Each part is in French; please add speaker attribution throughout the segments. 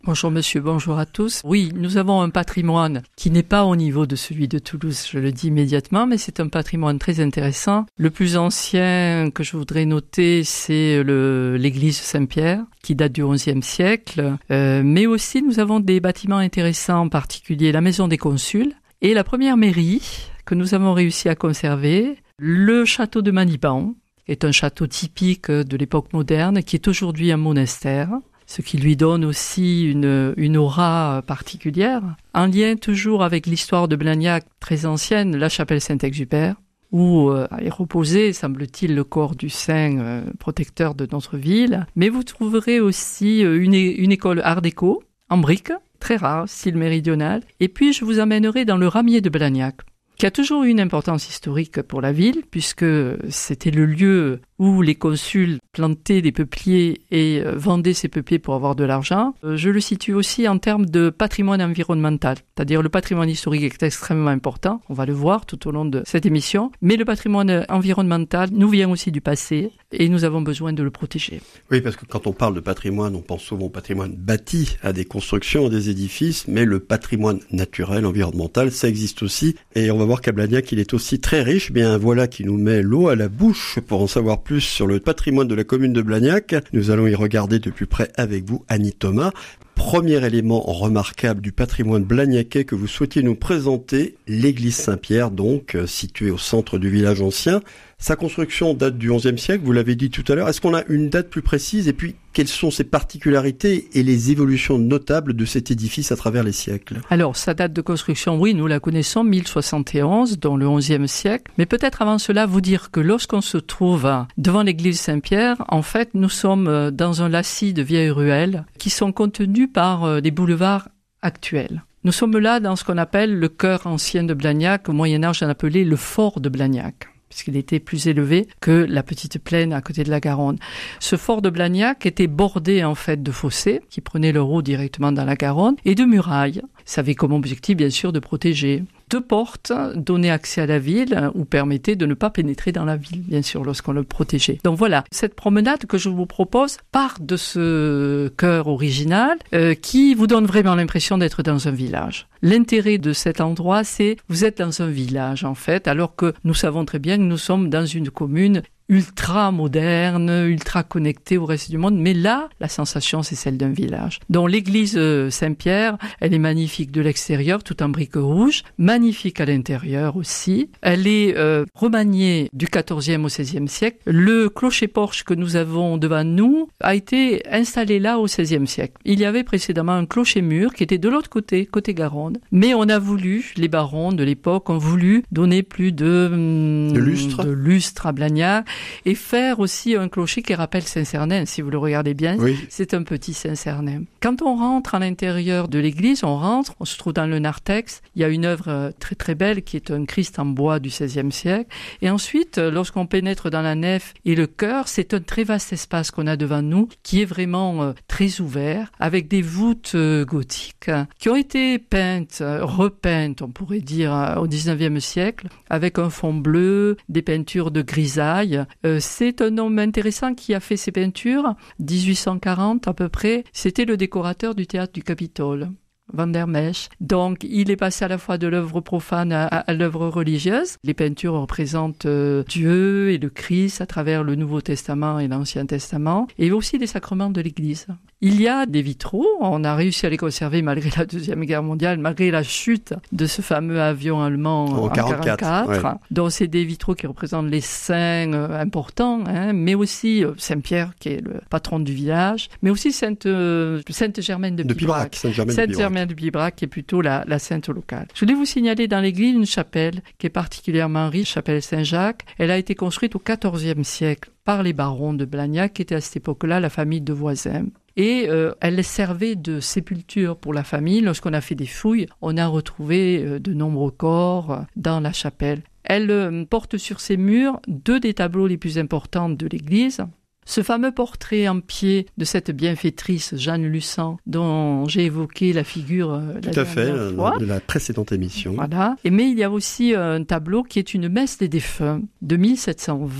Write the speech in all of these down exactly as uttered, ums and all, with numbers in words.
Speaker 1: Bonjour monsieur, bonjour à tous. Oui, nous avons un patrimoine qui n'est pas au niveau de celui de Toulouse, je le dis immédiatement, mais c'est un patrimoine très intéressant. Le plus ancien que je voudrais noter, c'est le, l'église Saint-Pierre, qui date du onzième siècle. Euh, mais aussi, nous avons des bâtiments intéressants, en particulier la maison des consuls et la première mairie que nous avons réussi à conserver, le château de Maliban, qui est un château typique de l'époque moderne, qui est aujourd'hui un monastère, ce qui lui donne aussi une, une aura particulière. En lien toujours avec l'histoire de Blagnac très ancienne, la chapelle Saint-Exupère, où euh, est reposé, semble-t-il, le corps du saint euh, protecteur de notre ville. Mais vous trouverez aussi euh, une, une école art déco, en briques, très rare, style méridional. Et puis je vous amènerai dans le ramier de Blagnac, qui a toujours eu une importance historique pour la ville, puisque c'était le lieu où les consuls plantaient des peupliers et vendaient ces peupliers pour avoir de l'argent. Je le situe aussi en termes de patrimoine environnemental, c'est-à-dire le patrimoine historique est extrêmement important, on va le voir tout au long de cette émission, mais le patrimoine environnemental nous vient aussi du passé et nous avons besoin de le protéger.
Speaker 2: Oui, parce que quand on parle de patrimoine, on pense souvent au patrimoine bâti, à des constructions, à des édifices, mais le patrimoine naturel, environnemental, ça existe aussi, et on va voir qu'à Blagnac, il est aussi très riche. Bien voilà qui nous met l'eau à la bouche pour en savoir plus sur le patrimoine de la commune de Blagnac. Nous allons y regarder de plus près avec vous, Annie Thomas. Premier élément remarquable du patrimoine blagnacais que vous souhaitiez nous présenter, l'église Saint-Pierre, donc située au centre du village ancien. Sa construction date du onzième siècle, vous l'avez dit tout à l'heure. Est-ce qu'on a une date plus précise? Et puis, quelles sont ses particularités et les évolutions notables de cet édifice à travers les siècles?
Speaker 1: Alors, sa date de construction, oui, nous la connaissons, mille soixante et onze, dans le onzième siècle. Mais peut-être avant cela, vous dire que lorsqu'on se trouve devant l'église Saint-Pierre, en fait, nous sommes dans un lacis de vieilles ruelles qui sont contenues par des boulevards actuels. Nous sommes là dans ce qu'on appelle le cœur ancien de Blagnac. Au Moyen-Âge, on appelait le fort de Blagnac, puisqu'il était plus élevé que la petite plaine à côté de la Garonne. Ce fort de Blagnac était bordé en fait de fossés qui prenaient leur eau directement dans la Garonne et de murailles. Ça avait comme objectif bien sûr de protéger. Deux portes donnaient accès à la ville ou permettaient de ne pas pénétrer dans la ville, bien sûr, lorsqu'on le protégeait. Donc voilà, cette promenade que je vous propose part de ce cœur original euh, qui vous donne vraiment l'impression d'être dans un village. L'intérêt de cet endroit, c'est vous êtes dans un village en fait, alors que nous savons très bien que nous sommes dans une commune ultra moderne, ultra connectée au reste du monde, mais là, la sensation, c'est celle d'un village. Donc l'église Saint-Pierre, elle est magnifique de l'extérieur, tout en briques rouges, magnifique à l'intérieur aussi. Elle est euh, remaniée du quatorzième au seizième siècle. Le clocher-porche que nous avons devant nous a été installé là au seizième siècle. Il y avait précédemment un clocher-mur qui était de l'autre côté, côté Garonne, mais on a voulu, les barons de l'époque ont voulu donner plus de, hum,
Speaker 2: de lustre,
Speaker 1: de lustre à Blagnac, et faire aussi un clocher qui rappelle Saint-Cernin, si vous le regardez bien, oui. C'est un petit Saint-Cernin. Quand on rentre à l'intérieur de l'église, on rentre, on se trouve dans le narthex, il y a une œuvre très très belle qui est un Christ en bois du seizième siècle, et ensuite, lorsqu'on pénètre dans la nef et le chœur, c'est un très vaste espace qu'on a devant nous, qui est vraiment euh, très ouvert, avec des voûtes euh, gothiques, qui ont été peintes, euh, repeintes, on pourrait dire, euh, au dix-neuvième siècle, avec un fond bleu, des peintures de grisaille. Euh, c'est un homme intéressant qui a fait ces peintures, dix-huit cent quarante à peu près. C'était le décorateur du théâtre du Capitole, Van der Mesch. Donc, il est passé à la fois de l'œuvre profane à, à l'œuvre religieuse. Les peintures représentent euh, Dieu et le Christ à travers le Nouveau Testament et l'Ancien Testament, et aussi les sacrements de l'Église. Il y a des vitraux, on a réussi à les conserver malgré la Deuxième Guerre mondiale, malgré la chute de ce fameux avion allemand en, en quarante-quatre. quarante-quatre. Ouais. Donc c'est des vitraux qui représentent les saints euh, importants, hein, mais aussi euh, Saint-Pierre qui est le patron du village, mais aussi Sainte, euh, Sainte Germaine de, de Pibrac.
Speaker 2: Sainte-Germaine
Speaker 1: Sainte Germaine de Pibrac qui est plutôt la, la sainte locale. Je voulais vous signaler dans l'église une chapelle qui est particulièrement riche, chapelle Saint-Jacques. Elle a été construite au quatorzième siècle par les barons de Blagnac, qui étaient à cette époque-là la famille de Voisin. Et euh, elle servait de sépulture pour la famille. Lorsqu'on a fait des fouilles, on a retrouvé euh, de nombreux corps euh, dans la chapelle. Elle euh, porte sur ses murs deux des tableaux les plus importants de l'église. Ce fameux portrait en pied de cette bienfaitrice Jeanne Lucent, dont j'ai évoqué la figure euh, la
Speaker 2: Tout à fait,
Speaker 1: fois.
Speaker 2: de la précédente émission.
Speaker 1: Voilà. Et mais il y a aussi un tableau qui est une messe des défunts de mille sept cent vingt,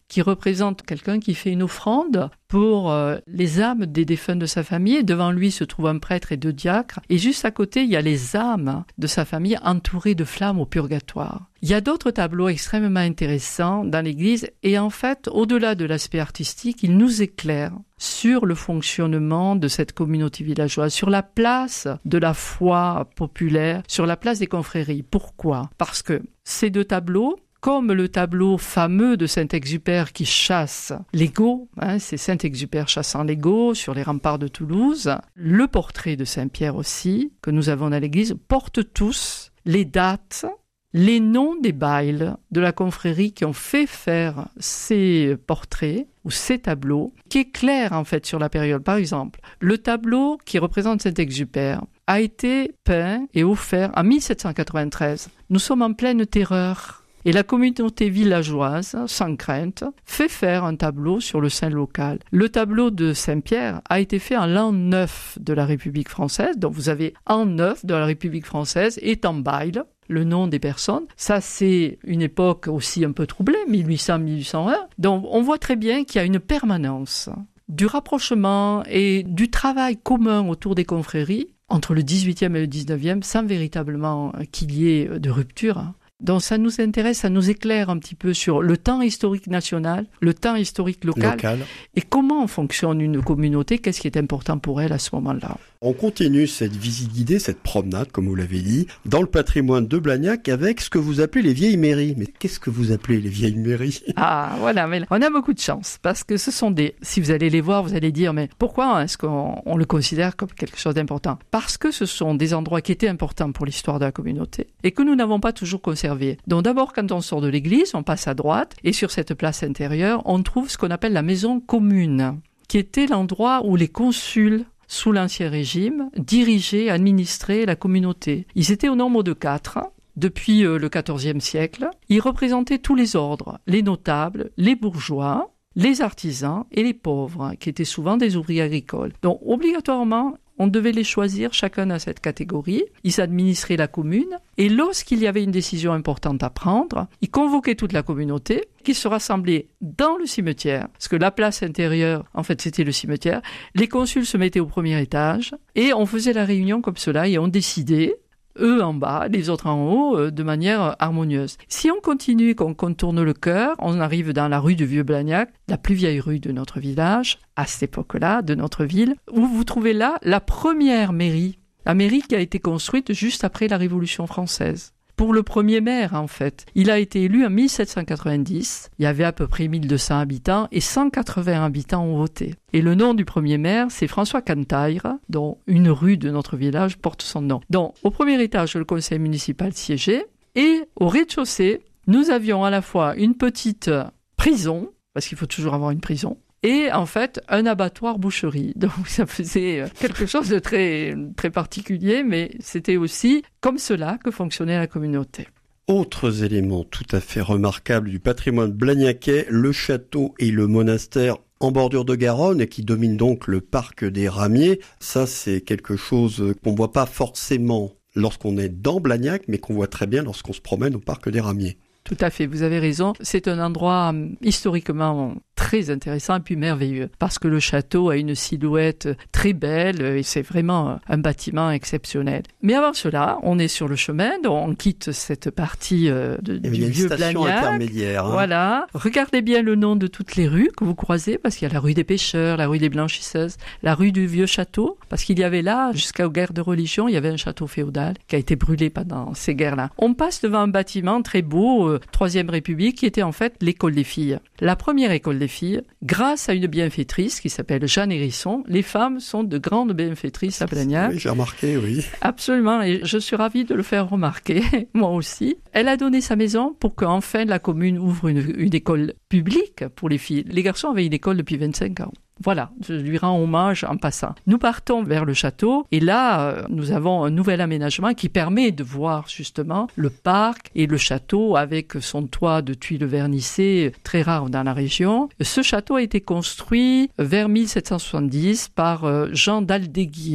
Speaker 1: qui représente quelqu'un qui fait une offrande pour euh, les âmes des défunts de sa famille. Devant lui se trouve un prêtre et deux diacres. Et juste à côté, il y a les âmes de sa famille entourées de flammes au purgatoire. Il y a d'autres tableaux extrêmement intéressants dans l'église et en fait, au-delà de l'aspect artistique, ils nous éclairent sur le fonctionnement de cette communauté villageoise, sur la place de la foi populaire, sur la place des confréries. Pourquoi ? Parce que ces deux tableaux, comme le tableau fameux de Saint-Exupère qui chasse l'ego, hein, c'est Saint-Exupère chassant l'ego sur les remparts de Toulouse, le portrait de Saint-Pierre aussi, que nous avons dans l'église, porte tous les dates, les noms des bails de la confrérie qui ont fait faire ces portraits ou ces tableaux, qui éclairent en fait sur la période. Par exemple, le tableau qui représente Saint-Exupère a été peint et offert en mille sept cent quatre-vingt-treize. Nous sommes en pleine terreur. Et la communauté villageoise, sans crainte, fait faire un tableau sur le saint local. Le tableau de Saint-Pierre a été fait en l'an neuf de la République française. Donc vous avez en neuf de la République française et en bail le nom des personnes. Ça, c'est une époque aussi un peu troublée, mille huit cents à mille huit cent un. Donc on voit très bien qu'il y a une permanence du rapprochement et du travail commun autour des confréries entre le dix-huitième et le dix-neuvième, sans véritablement qu'il y ait de rupture. Donc ça nous intéresse, ça nous éclaire un petit peu sur le temps historique national, le temps historique local,
Speaker 2: local.
Speaker 1: Et comment fonctionne une communauté, qu'est-ce qui est important pour elle à ce moment-là.
Speaker 2: On continue cette visite guidée, cette promenade, comme vous l'avez dit, dans le patrimoine de Blagnac avec ce que vous appelez les vieilles mairies. Mais qu'est-ce que vous appelez les vieilles mairies ?
Speaker 1: Ah, voilà, mais on a beaucoup de chance parce que ce sont des... Si vous allez les voir, vous allez dire, mais pourquoi est-ce qu'on on le considère comme quelque chose d'important ? Parce que ce sont des endroits qui étaient importants pour l'histoire de la communauté et que nous n'avons pas toujours conservés. Donc d'abord, quand on sort de l'église, on passe à droite et sur cette place intérieure, on trouve ce qu'on appelle la maison commune, qui était l'endroit où les consuls sous l'Ancien Régime, dirigeaient, administraient la communauté. Ils étaient au nombre de quatre, depuis le quatorzième siècle. Ils représentaient tous les ordres, les notables, les bourgeois, les artisans et les pauvres, qui étaient souvent des ouvriers agricoles. Donc, obligatoirement, on devait les choisir chacun dans cette catégorie. Ils administraient la commune et lorsqu'il y avait une décision importante à prendre, ils convoquaient toute la communauté qui se rassemblait dans le cimetière. Parce que la place intérieure, en fait, c'était le cimetière. Les consuls se mettaient au premier étage et on faisait la réunion comme cela et on décidait, eux en bas, les autres en haut, de manière harmonieuse. Si on continue, qu'on contourne le cœur, on arrive dans la rue du Vieux-Blagnac, la plus vieille rue de notre village, à cette époque-là, de notre ville, où vous trouvez là la première mairie. La mairie qui a été construite juste après la Révolution française. Pour le premier maire, en fait. Il a été élu en mille sept cent quatre-vingt-dix. Il y avait à peu près mille deux cents habitants et cent quatre-vingts habitants ont voté. Et le nom du premier maire, c'est François Cantaire, dont une rue de notre village porte son nom. Donc, au premier étage, le conseil municipal siégeait et au rez-de-chaussée, nous avions à la fois une petite prison, parce qu'il faut toujours avoir une prison, et en fait un abattoir boucherie. Donc ça faisait quelque chose de très, très particulier, mais c'était aussi comme cela que fonctionnait la communauté.
Speaker 2: Autres éléments tout à fait remarquables du patrimoine blagnacais, le château et le monastère en bordure de Garonne et qui domine donc le parc des Ramiers. Ça, c'est quelque chose qu'on ne voit pas forcément lorsqu'on est dans Blagnac, mais qu'on voit très bien lorsqu'on se promène au parc des Ramiers.
Speaker 1: Tout à fait, vous avez raison. C'est un endroit historiquement très intéressant et puis merveilleux parce que le château a une silhouette très belle et c'est vraiment un bâtiment exceptionnel. Mais avant cela, on est sur le chemin, donc on quitte cette partie de, du vieux Blagnac.
Speaker 2: Intermédiaire. Hein.
Speaker 1: Voilà. Regardez bien le nom de toutes les rues que vous croisez parce qu'il y a la rue des pêcheurs, la rue des blanchisseuses, la rue du vieux château parce qu'il y avait là, jusqu'aux guerres de religion, il y avait un château féodal qui a été brûlé pendant ces guerres-là. On passe devant un bâtiment très beau, euh, Troisième République, qui était en fait l'école des filles. La première école des filles, grâce à une bienfaitrice qui s'appelle Jeanne Hérisson, les femmes sont de grandes bienfaitrices à Blagnac.
Speaker 2: Oui, j'ai remarqué, oui.
Speaker 1: Absolument, et je suis ravie de le faire remarquer, moi aussi. Elle a donné sa maison pour qu'enfin la commune ouvre une, une école publique pour les filles. Les garçons avaient une école depuis vingt-cinq ans. Voilà, je lui rends hommage en passant. Nous partons vers le château et là, euh, nous avons un nouvel aménagement qui permet de voir justement le parc et le château avec son toit de tuiles vernissées, très rare dans la région. Ce château a été construit vers mille sept cent soixante-dix par euh, Jean d'Aldéguier,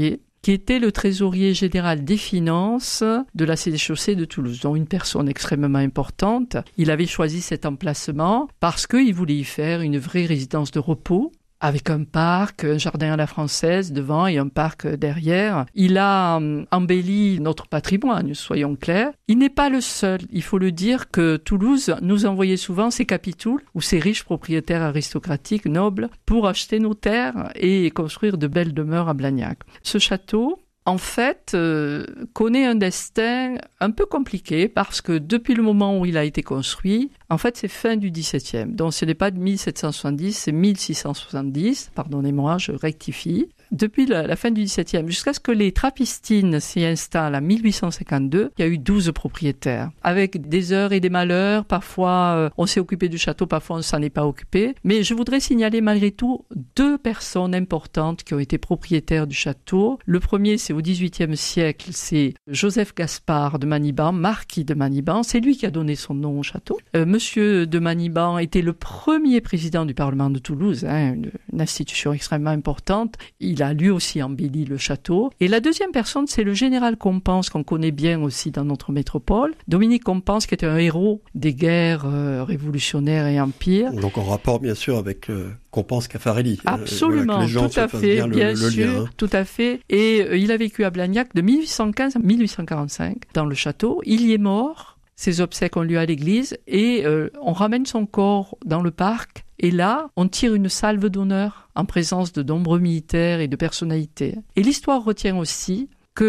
Speaker 1: qui était le trésorier général des finances de la sénéchaussée de Toulouse, donc une personne extrêmement importante. Il avait choisi cet emplacement parce qu'il voulait y faire une vraie résidence de repos, avec un parc, un jardin à la française devant et un parc derrière. Il a embelli notre patrimoine, soyons clairs. Il n'est pas le seul. Il faut le dire que Toulouse nous envoyait souvent ses capitouls ou ses riches propriétaires aristocratiques, nobles, pour acheter nos terres et construire de belles demeures à Blagnac. Ce château, en fait, euh, connaît un destin un peu compliqué parce que depuis le moment où il a été construit, en fait, c'est fin du dix-septième. Donc, ce n'est pas de mille sept cent soixante-dix, c'est mille six cent soixante-dix. Pardonnez-moi, je rectifie. Depuis la, la fin du dix-septième, jusqu'à ce que les Trappistines s'y installent en mille huit cent cinquante-deux, il y a eu douze propriétaires. Avec des heures et des malheurs, parfois euh, on s'est occupé du château, parfois on ne s'en est pas occupé. Mais je voudrais signaler malgré tout deux personnes importantes qui ont été propriétaires du château. Le premier, c'est au dix-huitième siècle, c'est Joseph Gaspard de Maniban, marquis de Maniban. C'est lui qui a donné son nom au château. Euh, Monsieur de Maniban était le premier président du Parlement de Toulouse, hein, une, une institution extrêmement importante. Il a lui aussi embelli le château. Et la deuxième personne, c'est le général Compense, qu'on connaît bien aussi dans notre métropole. Dominique Compense, qui était un héros des guerres euh, révolutionnaires et empires.
Speaker 2: Donc en rapport, bien sûr, avec euh, Compense Caffarelli.
Speaker 1: Absolument, euh, voilà, tout à fait, bien, bien le, le sûr, lien, hein. Tout à fait. Et euh, il a vécu à Blagnac de mille huit cent quinze à mille huit cent quarante-cinq, dans le château. Il y est mort. Ses obsèques ont lieu à l'église et euh, on ramène son corps dans le parc. Et là, on tire une salve d'honneur en présence de nombreux militaires et de personnalités. Et l'histoire retient aussi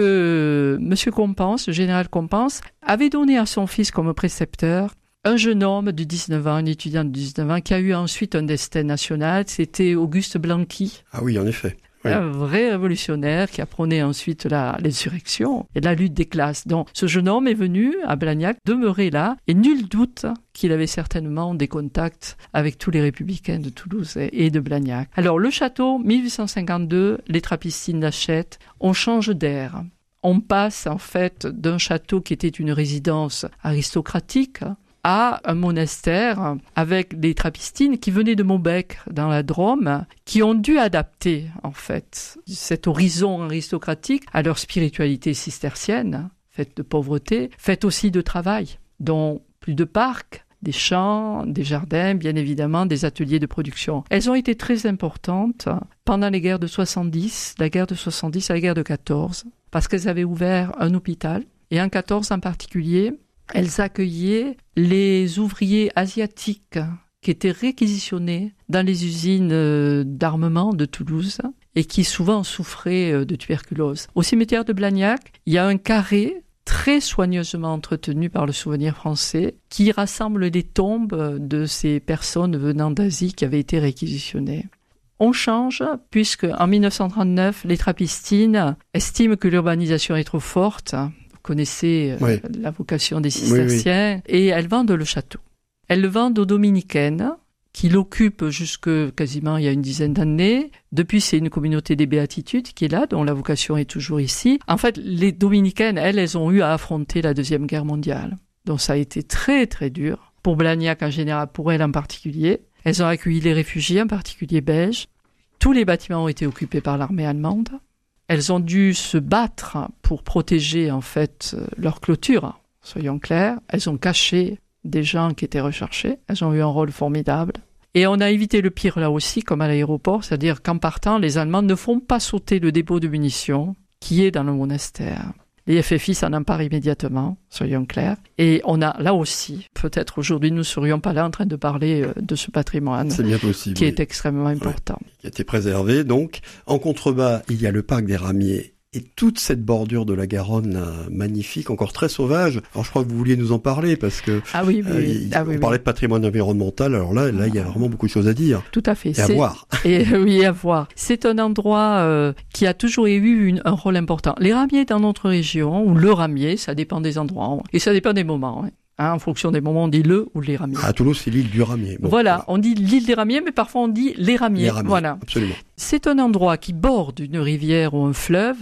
Speaker 1: que M. Compense, le général Compense, avait donné à son fils comme précepteur un jeune homme de dix-neuf ans, un étudiant de dix-neuf ans, qui a eu ensuite un destin national. C'était Auguste Blanqui.
Speaker 2: Ah oui, en effet. Oui.
Speaker 1: Un vrai révolutionnaire qui a prôné ensuite la, l'insurrection et la lutte des classes. Donc, ce jeune homme est venu à Blagnac, demeurer là, et nul doute qu'il avait certainement des contacts avec tous les républicains de Toulouse et de Blagnac. Alors, le château, mille huit cent cinquante-deux, les Trappistines l'achètent, on change d'air. On passe, en fait, d'un château qui était une résidence aristocratique à un monastère avec les Trappistines qui venaient de Maubec dans la Drôme, qui ont dû adapter en fait cet horizon aristocratique à leur spiritualité cistercienne, faite de pauvreté, faite aussi de travail, dont plus de parcs, des champs, des jardins, bien évidemment, des ateliers de production. Elles ont été très importantes pendant les guerres de soixante-dix, la guerre de soixante-dix à la guerre de quatorze, parce qu'elles avaient ouvert un hôpital, et en quatorze en particulier, elles accueillaient les ouvriers asiatiques qui étaient réquisitionnés dans les usines d'armement de Toulouse et qui souvent souffraient de tuberculose. Au cimetière de Blagnac, il y a un carré très soigneusement entretenu par le Souvenir français qui rassemble les tombes de ces personnes venant d'Asie qui avaient été réquisitionnées. On change puisque en mille neuf cent trente-neuf, les Trappistines estiment que l'urbanisation est trop forte. Connaissez oui. la vocation des cisterciens, oui, oui. Et elles vendent le château. Elles le vendent aux dominicaines, qui l'occupent jusque quasiment il y a une dizaine d'années. Depuis, c'est une communauté des Béatitudes qui est là, dont la vocation est toujours ici. En fait, les dominicaines, elles, elles ont eu à affronter la Deuxième Guerre mondiale. Donc ça a été très, très dur. Pour Blagnac en général, pour elles en particulier. Elles ont accueilli les réfugiés, en particulier belges. Tous les bâtiments ont été occupés par l'armée allemande. Elles ont dû se battre pour protéger en fait leur clôture, soyons clairs. Elles ont caché des gens qui étaient recherchés. Elles ont eu un rôle formidable. Et on a évité le pire là aussi, comme à l'aéroport, c'est-à-dire qu'en partant, les Allemands ne font pas sauter le dépôt de munitions qui est dans le monastère. Les F F I s'en emparent immédiatement, soyons clairs. Et on a là aussi, peut-être aujourd'hui nous ne serions pas là en train de parler de ce patrimoine.
Speaker 2: C'est bien possible,
Speaker 1: qui
Speaker 2: oui.
Speaker 1: est extrêmement important.
Speaker 2: Ouais, qui a été préservé. Donc, en contrebas, il y a le parc des Ramiers. Et toute cette bordure de la Garonne euh, magnifique, encore très sauvage. Alors je crois que vous vouliez nous en parler parce que
Speaker 1: ah oui, oui,
Speaker 2: euh,
Speaker 1: oui.
Speaker 2: Il,
Speaker 1: Ah,
Speaker 2: on
Speaker 1: oui,
Speaker 2: parlait
Speaker 1: oui.
Speaker 2: de patrimoine environnemental. Alors là, là, il y a vraiment beaucoup de choses à dire.
Speaker 1: Tout à fait.
Speaker 2: Et
Speaker 1: C'est...
Speaker 2: à voir.
Speaker 1: Et oui, à voir. C'est un endroit euh, qui a toujours eu une, un rôle important. Les ramiers dans notre région, ou le ramier, ça dépend des endroits et ça dépend des moments. Hein. Hein, en fonction des moments, on dit le ou les ramiers.
Speaker 2: À Toulouse, c'est l'île du Ramier. Bon,
Speaker 1: voilà,
Speaker 2: voilà,
Speaker 1: on dit l'île des Ramiers, mais parfois on dit les Ramiers.
Speaker 2: Les Ramiers,
Speaker 1: voilà.
Speaker 2: Absolument.
Speaker 1: C'est un endroit qui borde une rivière ou un fleuve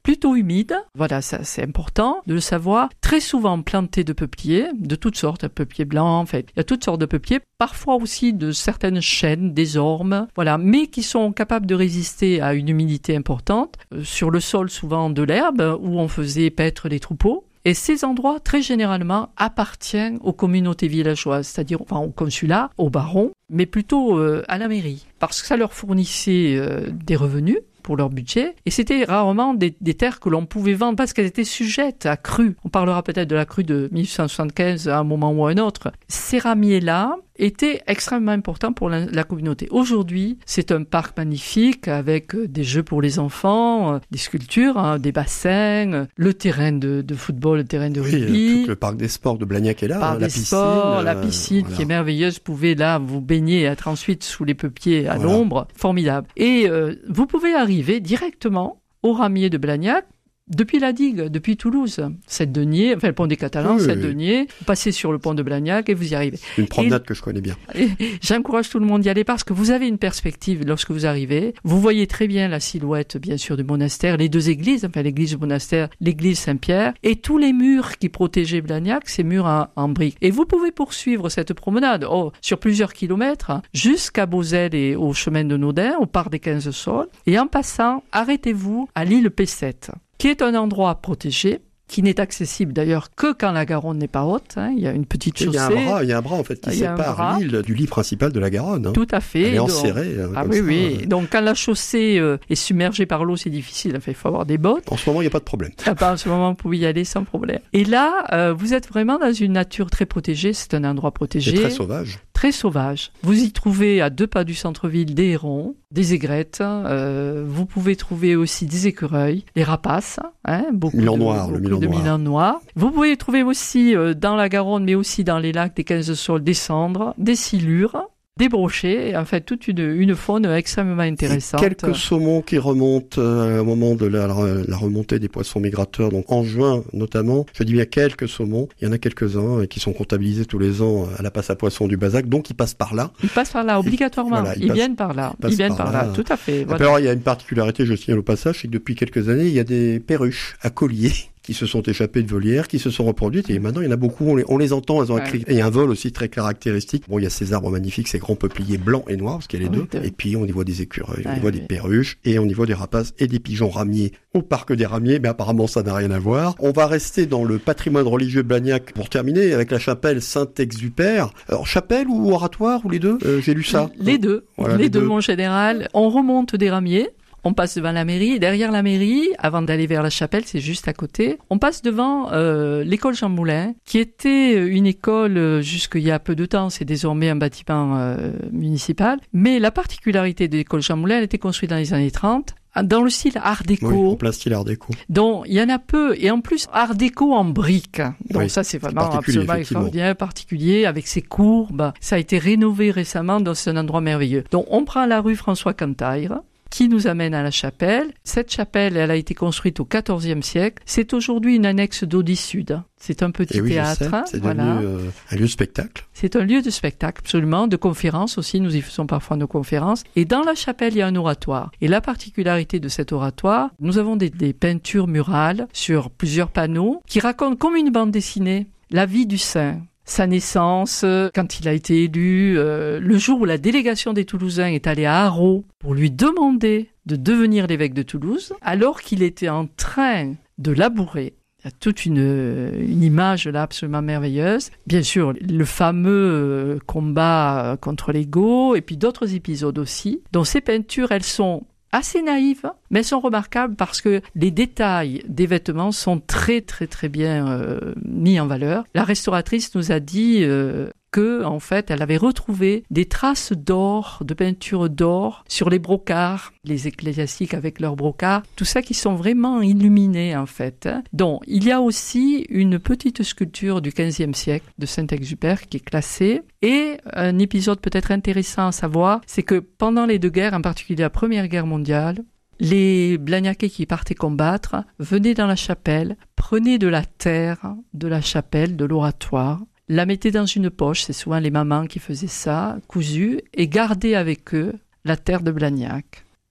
Speaker 1: plutôt humide. Voilà, ça c'est important de le savoir. Très souvent planté de peupliers, de toutes sortes, peupliers blancs, en fait. Il y a toutes sortes de peupliers, parfois aussi de certaines chênes, des ormes, voilà, mais qui sont capables de résister à une humidité importante. Euh, sur le sol, souvent de l'herbe, où on faisait paître les troupeaux. Et ces endroits, très généralement, appartiennent aux communautés villageoires, c'est-à-dire enfin, au consulat, aux barons, mais plutôt euh, à la mairie, parce que ça leur fournissait euh, des revenus pour leur budget, et c'était rarement des, des terres que l'on pouvait vendre parce qu'elles étaient sujettes à crue. On parlera peut-être de la crue de mille huit cent soixante-quinze à un moment ou à un autre. Ces ramiers-là étaient extrêmement importants pour la, la communauté. Aujourd'hui, c'est un parc magnifique avec des jeux pour les enfants, des sculptures, hein, des bassins, le terrain de, de football, le terrain de
Speaker 2: oui,
Speaker 1: rugby.
Speaker 2: Tout le parc des sports de Blagnac est là,
Speaker 1: Parc
Speaker 2: hein, la
Speaker 1: des
Speaker 2: piscine.
Speaker 1: sports,
Speaker 2: euh,
Speaker 1: la piscine
Speaker 2: voilà.
Speaker 1: qui est merveilleuse. Vous pouvez là vous baigner et être ensuite sous les peupliers à
Speaker 2: Voilà.
Speaker 1: l'ombre. Formidable. Et euh, vous pouvez arriver directement au ramier de Blagnac depuis la digue, depuis Toulouse. Sept-Deniers, enfin le pont des Catalans,
Speaker 2: oui,
Speaker 1: Sept-Deniers. Oui. Vous passez sur le pont de Blagnac et vous y arrivez.
Speaker 2: Une promenade
Speaker 1: et,
Speaker 2: que je connais bien.
Speaker 1: J'encourage tout le monde d'y aller parce que vous avez une perspective lorsque vous arrivez. Vous voyez très bien la silhouette, bien sûr, du monastère, les deux églises, enfin l'église du monastère, l'église Saint-Pierre, et tous les murs qui protégeaient Blagnac, ces murs en, en briques. Et vous pouvez poursuivre cette promenade oh, sur plusieurs kilomètres hein, jusqu'à Beauzelle et au chemin de Naudin, au parc des quinze Saules. Et en passant, arrêtez-vous à l'île P sept. Qui est un endroit protégé, qui n'est accessible d'ailleurs que quand la Garonne n'est pas haute. Hein. Il y a une petite chaussée.
Speaker 2: Il y a un bras, il y a un bras en fait qui sépare l'île du lit principal de la Garonne. Hein.
Speaker 1: Tout à fait.
Speaker 2: Elle est
Speaker 1: donc,
Speaker 2: enserrée. Hein,
Speaker 1: ah oui,
Speaker 2: ça,
Speaker 1: oui.
Speaker 2: Euh...
Speaker 1: Donc quand la chaussée euh, est submergée par l'eau, c'est difficile. Enfin, il faut avoir des bottes.
Speaker 2: En ce moment, il n'y a pas de problème.
Speaker 1: Ah, en ce moment, vous pouvez y aller sans problème. Et là, euh, vous êtes vraiment dans une nature très protégée. C'est un endroit protégé.
Speaker 2: C'est très sauvage.
Speaker 1: Très sauvage. Vous y trouvez à deux pas du centre-ville des hérons, des aigrettes. Euh, vous pouvez trouver aussi des écureuils, des rapaces, hein, beaucoup
Speaker 2: Milan
Speaker 1: de,
Speaker 2: noir,
Speaker 1: beaucoup
Speaker 2: le Milan
Speaker 1: de
Speaker 2: noir.
Speaker 1: Milan noir. Vous pouvez trouver aussi euh, dans la Garonne, mais aussi dans les lacs des quinze Saules, des cendres, des silures, des brochets, et en fait toute une, une faune extrêmement intéressante.
Speaker 2: Et quelques saumons qui remontent euh, au moment de la, la remontée des poissons migrateurs, donc en juin notamment. Je dis bien quelques saumons, il y en a quelques-uns euh, qui sont comptabilisés tous les ans à la passe à poissons du Bazac, donc ils passent par là.
Speaker 1: Ils passent par là, obligatoirement.
Speaker 2: Voilà, ils
Speaker 1: ils
Speaker 2: passent,
Speaker 1: viennent par là.
Speaker 2: Ils,
Speaker 1: ils viennent
Speaker 2: par
Speaker 1: par là.
Speaker 2: là,
Speaker 1: tout à fait. Voilà.
Speaker 2: Alors il y a une particularité, je signale au passage, c'est que depuis quelques années, il y a des perruches à collier qui se sont échappées de volières, qui se sont reproduites, et maintenant il y en a beaucoup, on les, on les entend, elles ont un
Speaker 1: ouais.
Speaker 2: cri. Et il y a un vol aussi très caractéristique. Bon, il y a ces arbres magnifiques, ces grands peupliers blancs et noirs, parce qu'il y a les
Speaker 1: oui,
Speaker 2: deux,
Speaker 1: de...
Speaker 2: et puis on y voit des écureuils,
Speaker 1: ah,
Speaker 2: on y voit
Speaker 1: oui.
Speaker 2: des perruches, et on y voit des rapaces et des pigeons ramiers au parc des ramiers, mais apparemment ça n'a rien à voir. On va rester dans le patrimoine religieux de Blagnac pour terminer avec la chapelle Saint-Exupère. Alors chapelle ou oratoire, ou les deux euh, J'ai lu ça.
Speaker 1: Les deux,
Speaker 2: voilà,
Speaker 1: les,
Speaker 2: les
Speaker 1: deux,
Speaker 2: deux,
Speaker 1: mon général. On remonte des ramiers. On passe devant la mairie. Derrière la mairie, avant d'aller vers la chapelle, c'est juste à côté, on passe devant euh, l'école Jean Moulin, qui était une école euh, jusqu'il y a peu de temps. C'est désormais un bâtiment euh, municipal. Mais la particularité de l'école Jean Moulin, elle était construite dans les années trente. Dans le style art déco.
Speaker 2: Oui, en plein style art déco.
Speaker 1: Donc, il y en a peu. Et en plus, art déco en briques. Donc,
Speaker 2: oui,
Speaker 1: ça, c'est vraiment
Speaker 2: c'est
Speaker 1: absolument extraordinaire, particulier, avec ses courbes. Ça a été rénové récemment, donc c'est un endroit merveilleux. Donc, on prend la rue François Cantaire, qui nous amène à la chapelle. Cette chapelle, elle a été construite au quatorzième siècle. C'est aujourd'hui une annexe d'Audi Sud. C'est un petit
Speaker 2: Et oui,
Speaker 1: théâtre.
Speaker 2: C'est
Speaker 1: voilà.
Speaker 2: devenu euh, un lieu de spectacle.
Speaker 1: C'est un lieu de spectacle, absolument, de conférences aussi. Nous y faisons parfois nos conférences. Et dans la chapelle, il y a un oratoire. Et la particularité de cet oratoire, nous avons des, des peintures murales sur plusieurs panneaux qui racontent comme une bande dessinée la vie du saint. Sa naissance, quand il a été élu, euh, le jour où la délégation des Toulousains est allée à Arros pour lui demander de devenir l'évêque de Toulouse, alors qu'il était en train de labourer. Il y a toute une, une image là absolument merveilleuse. Bien sûr, le fameux combat contre l'ego, et puis d'autres épisodes aussi. Donc ces peintures, elles sont assez naïves, mais elles sont remarquables parce que les détails des vêtements sont très très très bien euh, mis en valeur. La restauratrice nous a dit euh, que, en fait, elle avait retrouvé des traces d'or, de peinture d'or sur les brocarts, les ecclésiastiques avec leurs brocarts, tout ça qui sont vraiment illuminés, en fait. Donc, il y a aussi une petite sculpture du quinzième siècle de Saint-Exupère qui est classée. Et un épisode peut-être intéressant à savoir, c'est que pendant les deux guerres, en particulier la Première Guerre mondiale, les Blagnacais qui partaient combattre venaient dans la chapelle, prenaient de la terre de la chapelle, de l'oratoire, la mettaient dans une poche, c'est souvent les mamans qui faisaient ça, cousue, et gardaient avec eux la terre de Blagnac.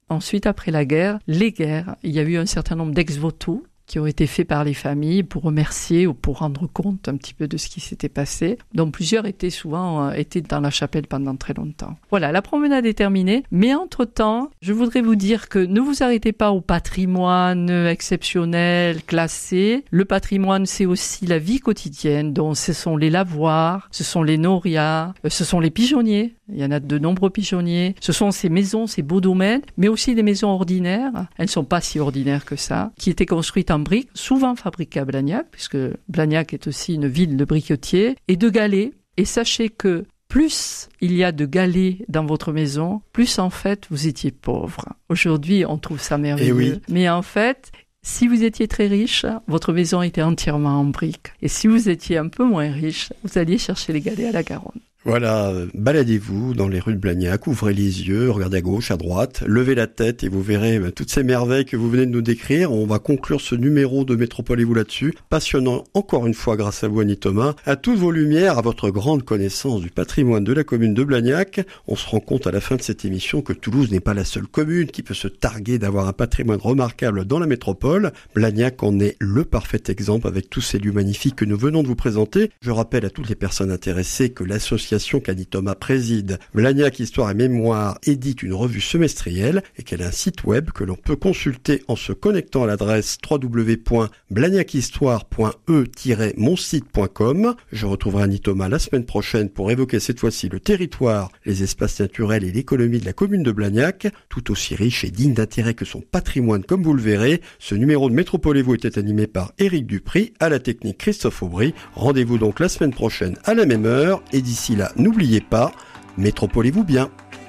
Speaker 1: ensuite, après la guerre, les guerres, il y a eu un certain nombre d'ex-voto qui ont été faits par les familles pour remercier ou pour rendre compte un petit peu de ce qui s'était passé. Donc plusieurs étaient souvent euh, étaient dans la chapelle pendant très longtemps. Voilà, la promenade est terminée. Mais entre-temps, je voudrais vous dire que ne vous arrêtez pas au patrimoine exceptionnel, classé. Le patrimoine, c'est aussi la vie quotidienne. Donc ce sont les lavoirs, ce sont les norias, ce sont les pigeonniers. Il y en a de nombreux pigeonniers. Ce sont ces maisons, ces beaux domaines, mais aussi des maisons ordinaires. Elles ne sont pas si ordinaires que ça, qui étaient construites en briques, souvent fabriquées à Blagnac, puisque Blagnac est aussi une ville de briquetiers, et de galets. Et sachez que plus il y a de galets dans votre maison, plus en fait vous étiez pauvre. Aujourd'hui, on trouve ça merveilleux.
Speaker 2: Oui.
Speaker 1: Mais en fait, si vous étiez très riche, votre maison était entièrement en briques. Et si vous étiez un peu moins riche, vous alliez chercher les galets à la Garonne.
Speaker 2: Voilà, baladez-vous dans les rues de Blagnac, ouvrez les yeux, regardez à gauche, à droite, levez la tête et vous verrez toutes ces merveilles que vous venez de nous décrire. On va conclure ce numéro de Métropole et vous là-dessus. Passionnant encore une fois grâce à vous Annie Thomas, à toutes vos lumières, à votre grande connaissance du patrimoine de la commune de Blagnac. On se rend compte à la fin de cette émission que Toulouse n'est pas la seule commune qui peut se targuer d'avoir un patrimoine remarquable dans la métropole. Blagnac en est le parfait exemple avec tous ces lieux magnifiques que nous venons de vous présenter. Je rappelle à toutes les personnes intéressées que l'association qu'Annie Thomas préside, Blagnac Histoire et Mémoire, édite une revue semestrielle et qu'elle a un site web que l'on peut consulter en se connectant à l'adresse w w w point blagnac histoire point e tiret mon site point com. Je retrouverai Annie Thomas la semaine prochaine pour évoquer cette fois-ci le territoire, les espaces naturels et l'économie de la commune de Blagnac, tout aussi riche et digne d'intérêt que son patrimoine comme vous le verrez. Ce numéro de Métropole et vous était animé par Éric Dupry, à la technique Christophe Aubry. Rendez-vous donc la semaine prochaine à la même heure et d'ici là, n'oubliez pas, métropolez-vous bien.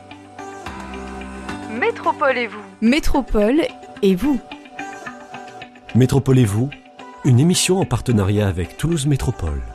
Speaker 3: Métropolez-vous. Métropole et vous.
Speaker 4: Métropolez-vous, une émission en partenariat avec Toulouse Métropole.